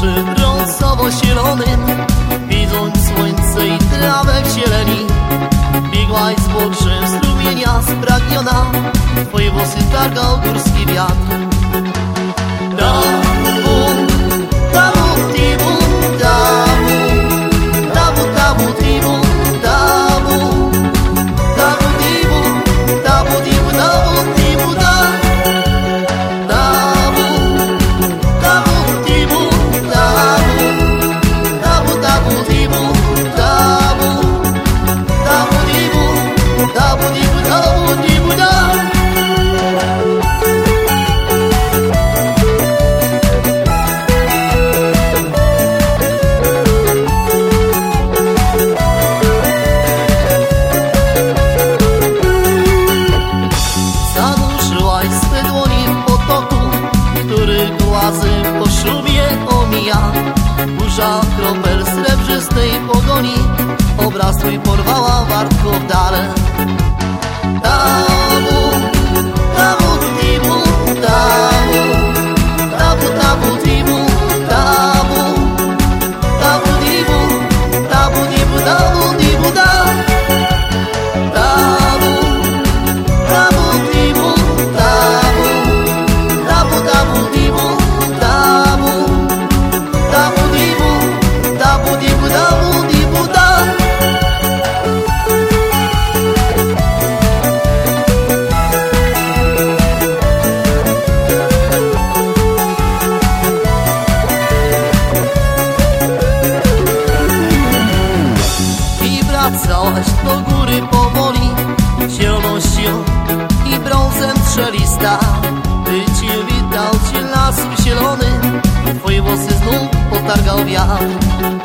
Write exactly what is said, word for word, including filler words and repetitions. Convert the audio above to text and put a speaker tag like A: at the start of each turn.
A: przy brązowo-zielonym, widząc słońce i trawę w zieleni. Biegłaś z boczem strumienia spragniona, twoje włosy targał górski wiatr. Dabu, dabu, tibu, dabu, dabu, dabu, tibu, dabu, dabu, tibu, dabu, tibu, dabu, tibu, da, dabu, dabu, tibu, dabu, dabu, dabu, tibu, dabu, dabu, tibu, dabu, tibu, dabu, tibu, da. Swe dłonie w potoku, który głazy po ślubie omija. Burza kropel srebrzystej pogoni, obraz twój porwała wartko w dale. Dabu, dabu, tibu, dabu, dabu, dabu, tibu, dabu, dabu, tibu, dabu, tibu, dabu, tibu, da. Wracałaś do góry powoli, zielonością i brązem strzelista. Ty cię witał cię las zielony, twoje włosy znów potargał wiatr.